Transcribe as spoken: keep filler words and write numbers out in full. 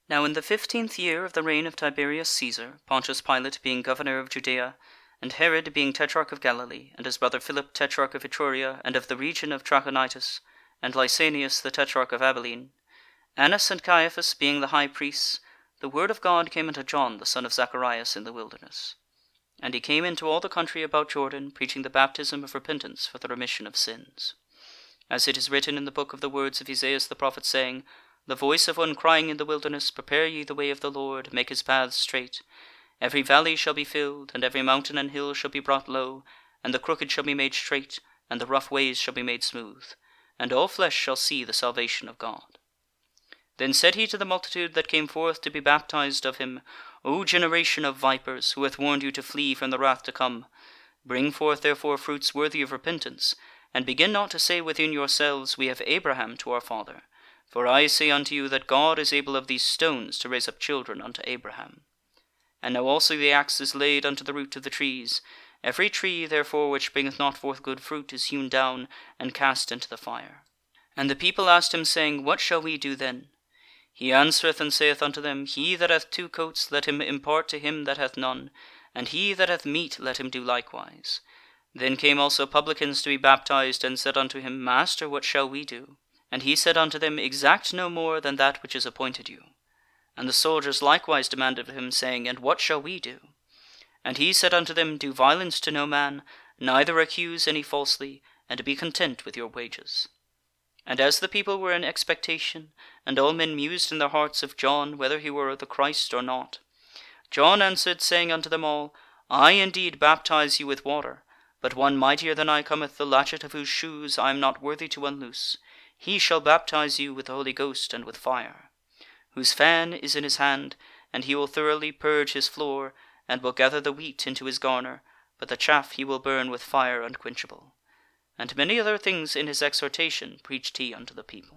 Now in the fifteenth year of the reign of Tiberius Caesar, Pontius Pilate being governor of Judea, and Herod being tetrarch of Galilee, and his brother Philip tetrarch of Etruria and of the region of Trachonitis, and Lysanias the tetrarch of Abilene, Annas and Caiaphas being the high priests, the word of God came unto John the son of Zacharias in the wilderness. And he came into all the country about Jordan, preaching the baptism of repentance for the remission of sins. As it is written in the book of the words of Esaias the prophet, saying, The voice of one crying in the wilderness, Prepare ye the way of the Lord, make his paths straight. Every valley shall be filled, and every mountain and hill shall be brought low, and the crooked shall be made straight, and the rough ways shall be made smooth, and all flesh shall see the salvation of God. Then said he to the multitude that came forth to be baptized of him, O generation of vipers, who hath warned you to flee from the wrath to come? Bring forth therefore fruits worthy of repentance, and begin not to say within yourselves, We have Abraham to our father. For I say unto you that God is able of these stones to raise up children unto Abraham. And now also the axe is laid unto the root of the trees. Every tree therefore which bringeth not forth good fruit is hewn down, and cast into the fire. And the people asked him, saying, What shall we do then? He answereth and saith unto them, He that hath two coats, let him impart to him that hath none, and he that hath meat, let him do likewise. Then came also publicans to be baptized, and said unto him, Master, what shall we do? And he said unto them, Exact no more than that which is appointed you. And the soldiers likewise demanded of him, saying, And what shall we do? And he said unto them, Do violence to no man, neither accuse any falsely, and be content with your wages. And as the people were in expectation, and all men mused in their hearts of John, whether he were the Christ or not, John answered, saying unto them all, I indeed baptize you with water, but one mightier than I cometh, the latchet of whose shoes I am not worthy to unloose. He shall baptize you with the Holy Ghost and with fire, whose fan is in his hand, and he will thoroughly purge his floor, and will gather the wheat into his garner, but the chaff he will burn with fire unquenchable. And many other things in his exhortation preached he unto the people.